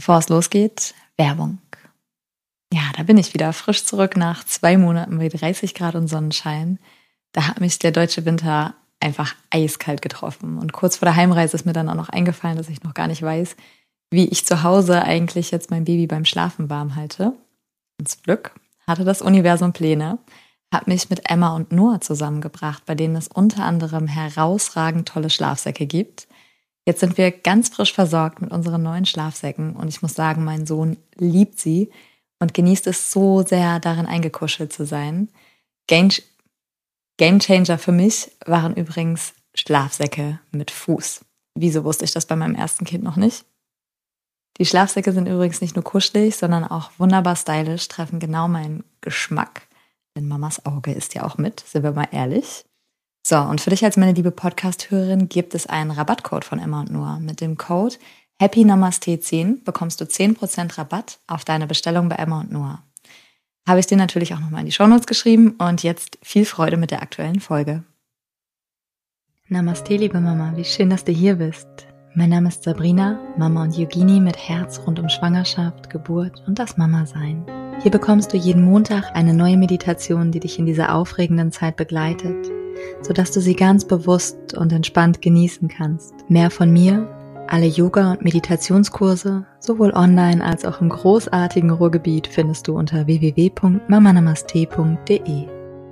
Bevor es losgeht, Werbung. Ja, da bin ich wieder frisch zurück nach 2 Monaten bei 30 Grad und Sonnenschein. Da hat mich der deutsche Winter einfach eiskalt getroffen. Und kurz vor der Heimreise ist mir dann auch noch eingefallen, dass ich noch gar nicht weiß, wie ich zu Hause eigentlich jetzt mein Baby beim Schlafen warm halte. Und zum Glück hatte das Universum Pläne, hat mich mit Emma und Noah zusammengebracht, bei denen es unter anderem herausragend tolle Schlafsäcke gibt. Jetzt sind wir ganz frisch versorgt mit unseren neuen Schlafsäcken und ich muss sagen, mein Sohn liebt sie und genießt es so sehr, darin eingekuschelt zu sein. Gamechanger für mich waren übrigens Schlafsäcke mit Fuß. Wieso wusste ich das bei meinem ersten Kind noch nicht? Die Schlafsäcke sind übrigens nicht nur kuschelig, sondern auch wunderbar stylisch, treffen genau meinen Geschmack. Denn Mamas Auge ist ja auch mit, sind wir mal ehrlich. So, und für dich als meine liebe Podcast-Hörerin gibt es einen Rabattcode von Emma und Noah. Mit dem Code HAPPYNAMASTE10 bekommst du 10% Rabatt auf deine Bestellung bei Emma und Noah. Habe ich dir natürlich auch nochmal in die Shownotes geschrieben und jetzt viel Freude mit der aktuellen Folge. Namaste, liebe Mama, wie schön, dass du hier bist. Mein Name ist Sabrina, Mama und Yogini mit Herz rund um Schwangerschaft, Geburt und das Mama-Sein. Hier bekommst du jeden Montag eine neue Meditation, die dich in dieser aufregenden Zeit begleitet, sodass du sie ganz bewusst und entspannt genießen kannst. Mehr von mir, alle Yoga- und Meditationskurse, sowohl online als auch im großartigen Ruhrgebiet, findest du unter www.mamanamaste.de.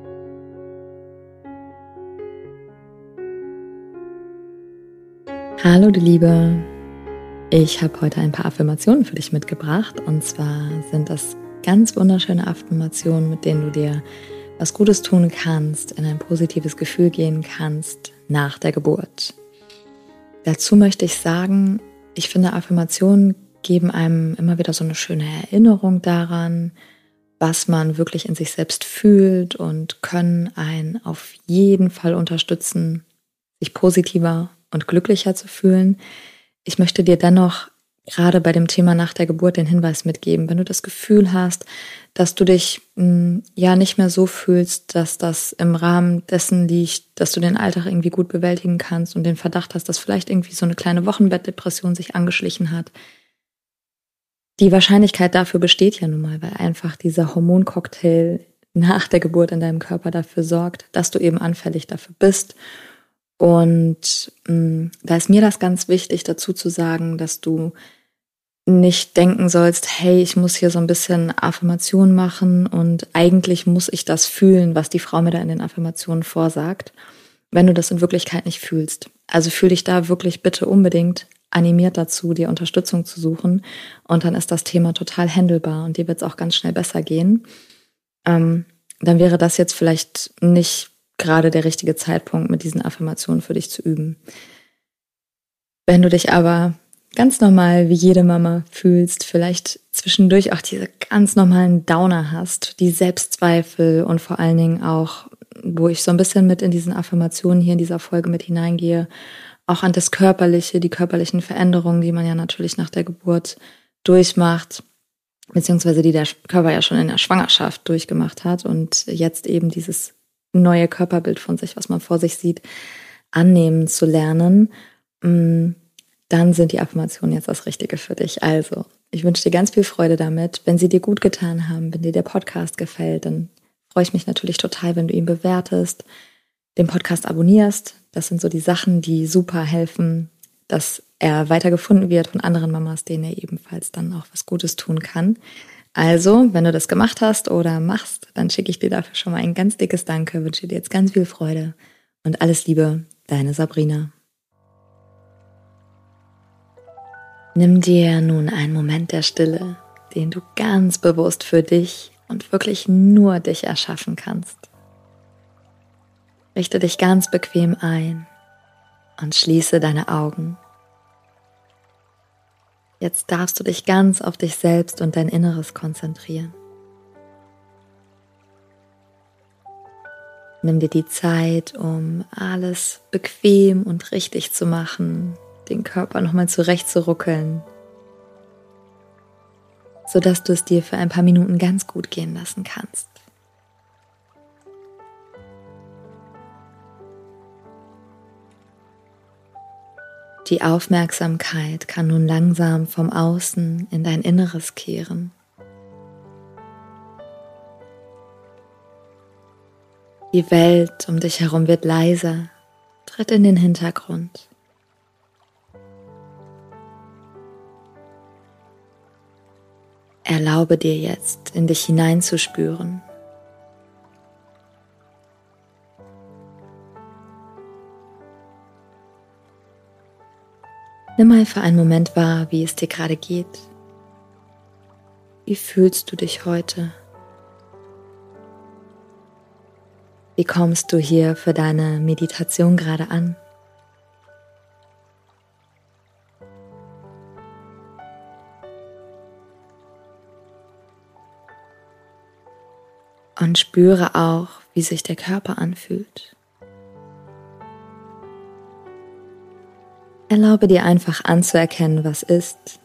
Hallo du Liebe, ich habe heute ein paar Affirmationen für dich mitgebracht und zwar sind das ganz wunderschöne Affirmationen, mit denen du dir was Gutes tun kannst, in ein positives Gefühl gehen kannst nach der Geburt. Dazu möchte ich sagen, ich finde, Affirmationen geben einem immer wieder so eine schöne Erinnerung daran, was man wirklich in sich selbst fühlt und können einen auf jeden Fall unterstützen, sich positiver und glücklicher zu fühlen. Ich möchte dir dennoch gerade bei dem Thema nach der Geburt den Hinweis mitgeben, wenn du das Gefühl hast, dass du dich nicht mehr so fühlst, dass das im Rahmen dessen liegt, dass du den Alltag irgendwie gut bewältigen kannst und den Verdacht hast, dass vielleicht irgendwie so eine kleine Wochenbettdepression sich angeschlichen hat. Die Wahrscheinlichkeit dafür besteht ja nun mal, weil einfach dieser Hormoncocktail nach der Geburt in deinem Körper dafür sorgt, dass du eben anfällig dafür bist. Und da ist mir das ganz wichtig, dazu zu sagen, dass du nicht denken sollst, hey, ich muss hier so ein bisschen Affirmation machen und eigentlich muss ich das fühlen, was die Frau mir da in den Affirmationen vorsagt, wenn du das in Wirklichkeit nicht fühlst. Also fühl dich da wirklich bitte unbedingt animiert dazu, dir Unterstützung zu suchen und dann ist das Thema total handelbar und dir wird es auch ganz schnell besser gehen. Dann wäre das jetzt vielleicht nicht gerade der richtige Zeitpunkt, mit diesen Affirmationen für dich zu üben. Wenn du dich aber ganz normal wie jede Mama fühlst, vielleicht zwischendurch auch diese ganz normalen Downer hast, die Selbstzweifel und vor allen Dingen auch, wo ich so ein bisschen mit in diesen Affirmationen hier in dieser Folge mit hineingehe, auch an das Körperliche, die körperlichen Veränderungen, die man ja natürlich nach der Geburt durchmacht, beziehungsweise die der Körper ja schon in der Schwangerschaft durchgemacht hat und jetzt eben dieses neue Körperbild von sich, was man vor sich sieht, annehmen zu lernen, dann sind die Affirmationen jetzt das Richtige für dich. Also, ich wünsche dir ganz viel Freude damit. Wenn sie dir gut getan haben, wenn dir der Podcast gefällt, dann freue ich mich natürlich total, wenn du ihn bewertest, den Podcast abonnierst. Das sind so die Sachen, die super helfen, dass er weiter gefunden wird von anderen Mamas, denen er ebenfalls dann auch was Gutes tun kann. Also, wenn du das gemacht hast oder machst, dann schicke ich dir dafür schon mal ein ganz dickes Danke, wünsche dir jetzt ganz viel Freude und alles Liebe, deine Sabrina. Nimm dir nun einen Moment der Stille, den du ganz bewusst für dich und wirklich nur dich erschaffen kannst. Richte dich ganz bequem ein und schließe deine Augen. Jetzt darfst du dich ganz auf dich selbst und dein Inneres konzentrieren. Nimm dir die Zeit, um alles bequem und richtig zu machen, den Körper nochmal zurechtzuruckeln, sodass du es dir für ein paar Minuten ganz gut gehen lassen kannst. Die Aufmerksamkeit kann nun langsam vom Außen in dein Inneres kehren. Die Welt um dich herum wird leiser, tritt in den Hintergrund. Erlaube dir jetzt, in dich hineinzuspüren. Nimm mal für einen Moment wahr, wie es dir gerade geht. Wie fühlst du dich heute? Wie kommst du hier für deine Meditation gerade an? Und spüre auch, wie sich der Körper anfühlt. Erlaube dir einfach anzuerkennen, was ist.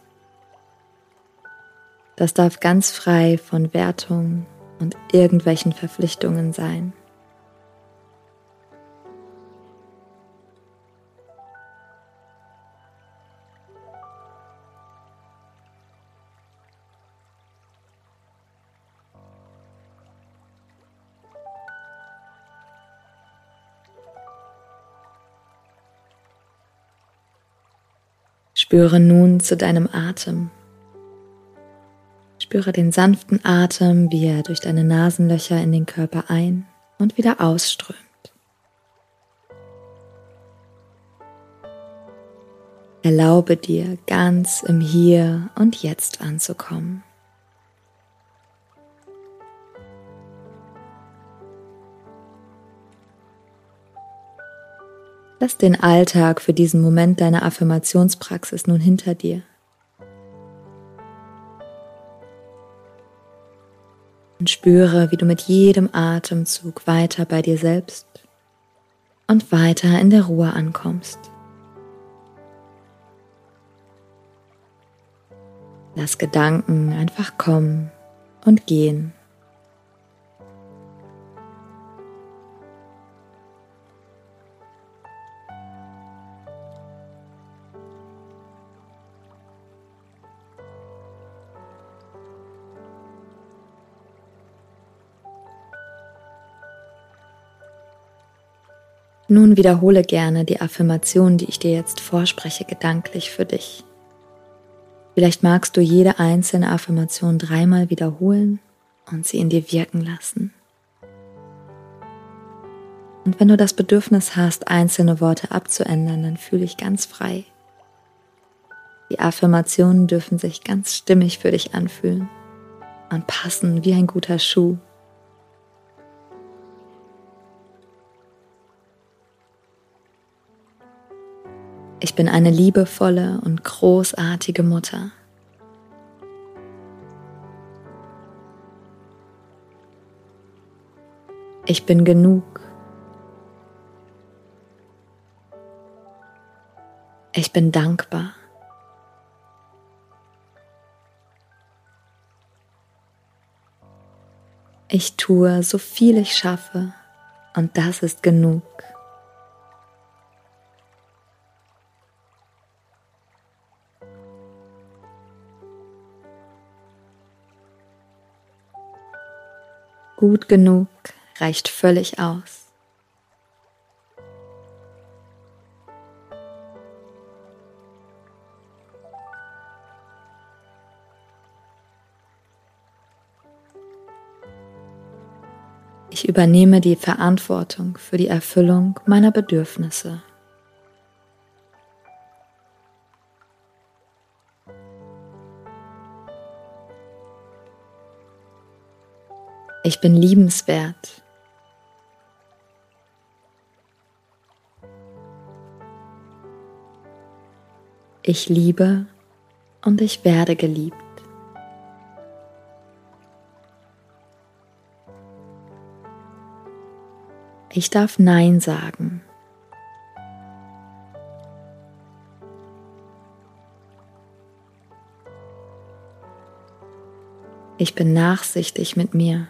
Das darf ganz frei von Wertung und irgendwelchen Verpflichtungen sein. Spüre nun zu deinem Atem. Spüre den sanften Atem, wie er durch deine Nasenlöcher in den Körper ein- und wieder ausströmt. Erlaube dir, ganz im Hier und Jetzt anzukommen. Lass den Alltag für diesen Moment deiner Affirmationspraxis nun hinter dir. Und spüre, wie du mit jedem Atemzug weiter bei dir selbst und weiter in der Ruhe ankommst. Lass Gedanken einfach kommen und gehen. Nun wiederhole gerne die Affirmation, die ich dir jetzt vorspreche, gedanklich für dich. Vielleicht magst du jede einzelne Affirmation 3-mal wiederholen und sie in dir wirken lassen. Und wenn du das Bedürfnis hast, einzelne Worte abzuändern, dann fühle dich ganz frei. Die Affirmationen dürfen sich ganz stimmig für dich anfühlen und passen wie ein guter Schuh. Ich bin eine liebevolle und großartige Mutter. Ich bin genug. Ich bin dankbar. Ich tue, so viel ich schaffe, und das ist genug. Gut genug reicht völlig aus. Ich übernehme die Verantwortung für die Erfüllung meiner Bedürfnisse. Ich bin liebenswert. Ich liebe und ich werde geliebt. Ich darf Nein sagen. Ich bin nachsichtig mit mir.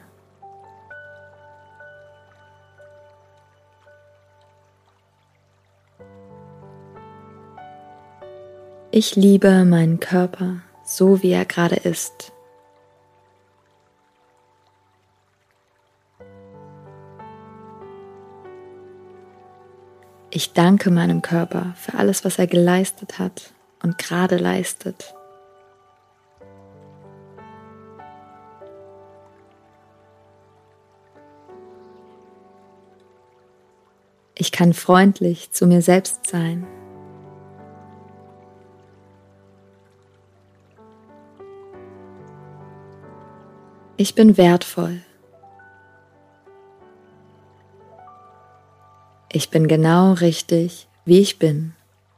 Ich liebe meinen Körper, so wie er gerade ist. Ich danke meinem Körper für alles, was er geleistet hat und gerade leistet. Ich kann freundlich zu mir selbst sein. Ich bin wertvoll. Ich bin genau richtig, wie ich bin.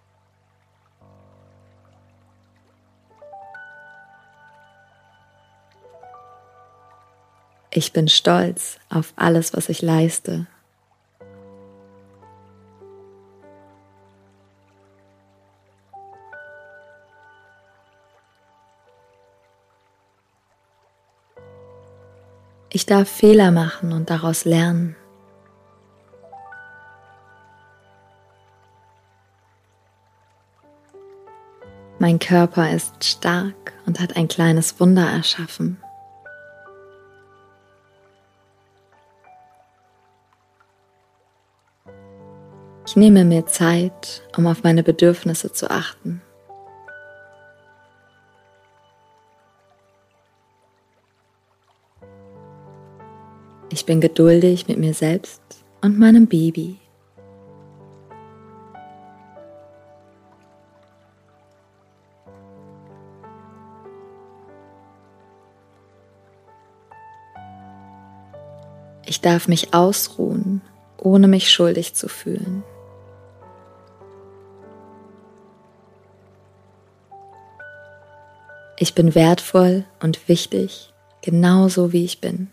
Ich bin stolz auf alles, was ich leiste. Ich darf Fehler machen und daraus lernen. Mein Körper ist stark und hat ein kleines Wunder erschaffen. Ich nehme mir Zeit, um auf meine Bedürfnisse zu achten. Ich bin geduldig mit mir selbst und meinem Baby. Ich darf mich ausruhen, ohne mich schuldig zu fühlen. Ich bin wertvoll und wichtig, genauso wie ich bin.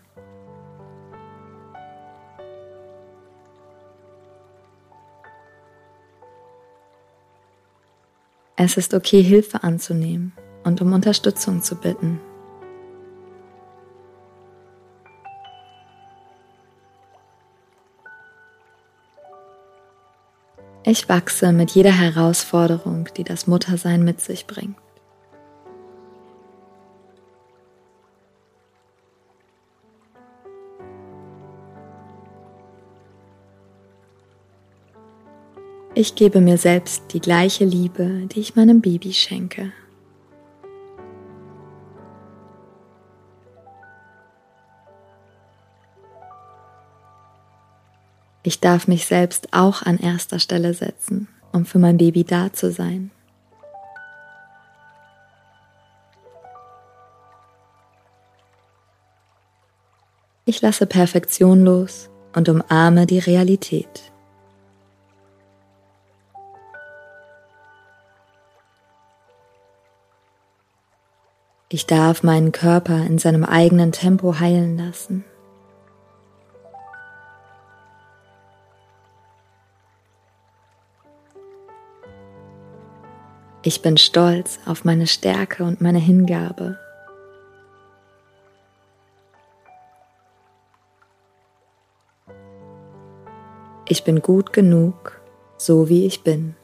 Es ist okay, Hilfe anzunehmen und um Unterstützung zu bitten. Ich wachse mit jeder Herausforderung, die das Muttersein mit sich bringt. Ich gebe mir selbst die gleiche Liebe, die ich meinem Baby schenke. Ich darf mich selbst auch an erster Stelle setzen, um für mein Baby da zu sein. Ich lasse Perfektion los und umarme die Realität. Ich darf meinen Körper in seinem eigenen Tempo heilen lassen. Ich bin stolz auf meine Stärke und meine Hingabe. Ich bin gut genug, so wie ich bin.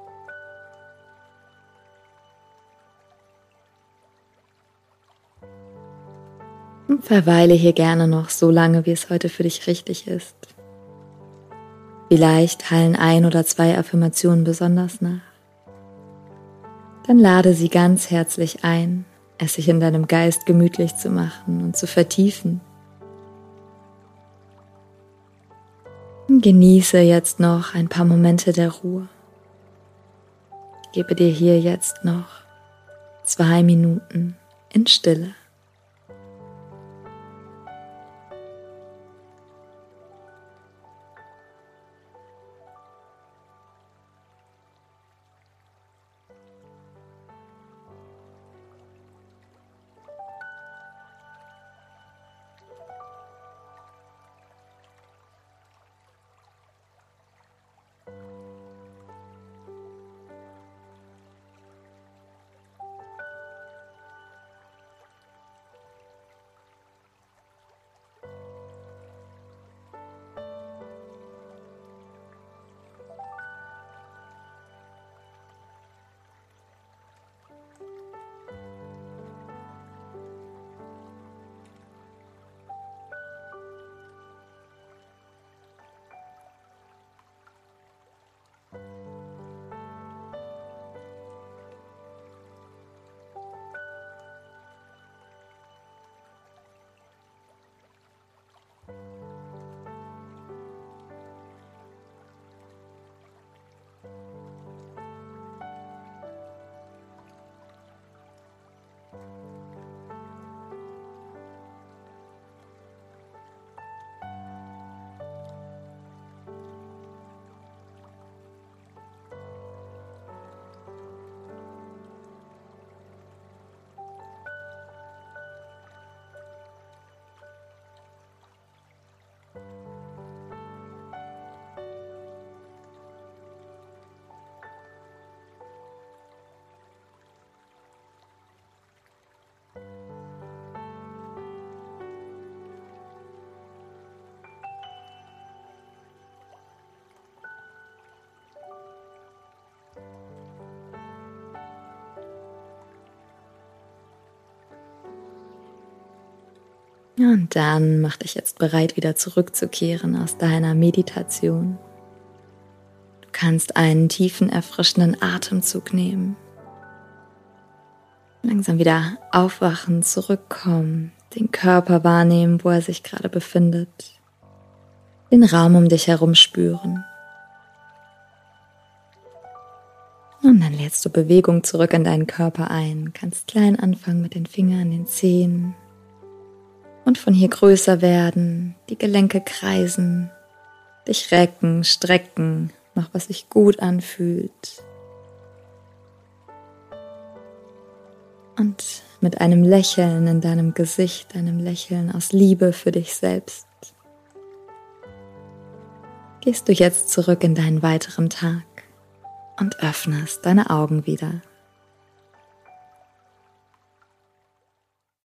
Und verweile hier gerne noch so lange, wie es heute für dich richtig ist. Vielleicht hallen 1 oder 2 Affirmationen besonders nach. Dann lade sie ganz herzlich ein, es sich in deinem Geist gemütlich zu machen und zu vertiefen. Genieße jetzt noch ein paar Momente der Ruhe. Ich gebe dir hier jetzt noch 2 Minuten in Stille. Und dann mach dich jetzt bereit, wieder zurückzukehren aus deiner Meditation. Du kannst einen tiefen, erfrischenden Atemzug nehmen. Langsam wieder aufwachen, zurückkommen, den Körper wahrnehmen, wo er sich gerade befindet, den Raum um dich herum spüren. Und dann lädst du Bewegung zurück in deinen Körper ein. Kannst klein anfangen mit den Fingern, den Zehen und von hier größer werden, die Gelenke kreisen, dich recken, strecken, mach, was sich gut anfühlt. Und mit einem Lächeln in deinem Gesicht, einem Lächeln aus Liebe für dich selbst, gehst du jetzt zurück in deinen weiteren Tag und öffnest deine Augen wieder.